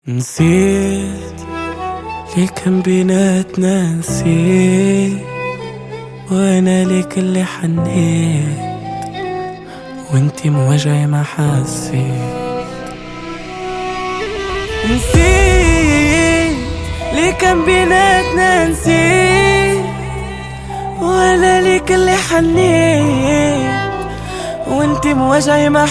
نسيت ليه كان بيناتنا، نسيت وانا ليك اللي حنيت وانتي مواجعي ما حسيت. نسيت ليه كان بيناتنا، نسيت وانا ليك اللي حنيت وانتي مواجعي ما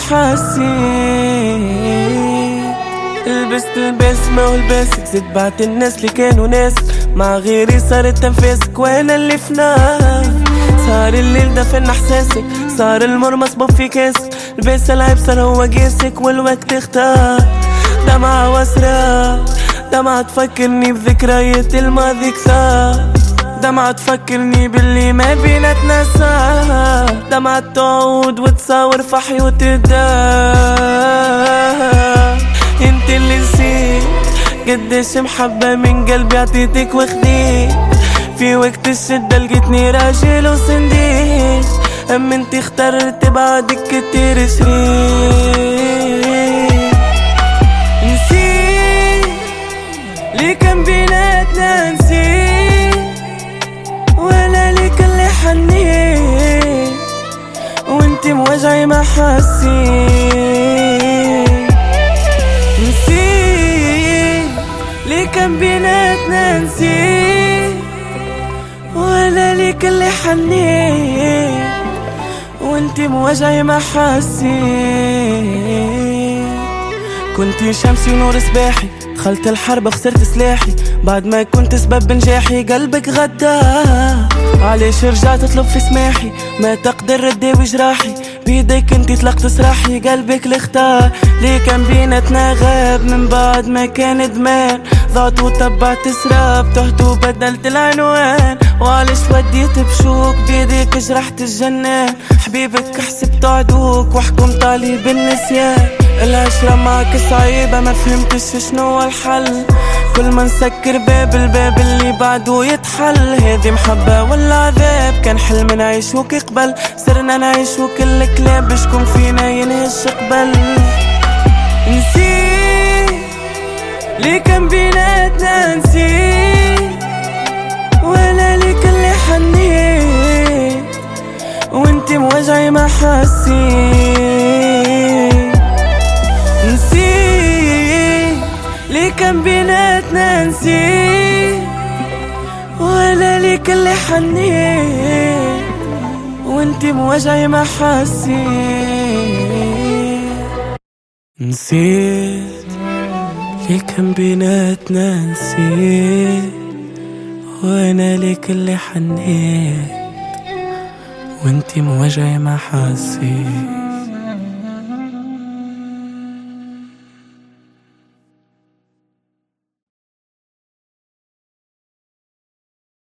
حسيت. لبست البسمة ولباسك، زدت بعت الناس اللي كانوا ناسك، مع غيري صارت تنفاسك وانا اللي فناك. صار الليل دفن احساسك، صار المر مصبوب في كاسك، لباس العيب صار هو قاسك والوقت اختار. دمعة واسرار، دمعة تفكرني بذكريات الماضي كثار، دمعة تفكرني باللي ما بيناتنا صار، دمعة تعود وتصور في حيوت الدار. انت اللي نسيت قديش محبة من قلبي عطيتك وخديت، في وقت الشدة لقيتني راجل وصنديق، اما انت اخترت بعدك كتير شريك. نسيت ليه كان بيناتنا، نسيت ولا ليك اللي حنيت وانت مواجعي ما حسيت. نسيت ليه كان بيناتنا، نسيت ولا ليك اللي حنيت وانتي مواجعي ما حسيت. كنتي شمسي ونور صباحي، دخلت الحرب خسرت سلاحي، بعد ما كنت سبب بنجاحي قلبك غدا. علاش رجعت تطلب في سماحي، ما تقدر رداوي جراحي، بيديك انتي طلقت سراحي قلبك اللي اختار. ليه كان بيناتنا غاب من بعد ما كان دمار، ضعت وطبعت سراب، تهت وبدلت العنوان، وعلاش وديت بشوك بيديك جرحت الجنان. حبيبك حسبت عدوك وحكمت عليه بالنسيان، العشرة معك صعيبة ما فهمتش شنو الحل، كل ما نسكر باب الباب اللي بعده يتحل. هذه محبة ولا عذاب، كان حلم نعيش وكقبل، صرنا نعيش وكل كلاب بشكون فينا ينهش قبل. نسيت ليه كان بيناتنا، نسيت ولا ليك اللي حنيت وانتي مواجعي ما حسيت. نسيت ليه كان بيناتنا، نسيت ولا ليك اللي حنيت وانتي مواجعي ما حسيت. نسيت ليه كان بيناتنا، نسيت وانا ليك اللي حنيت وانتي مواجعي ما حسيت.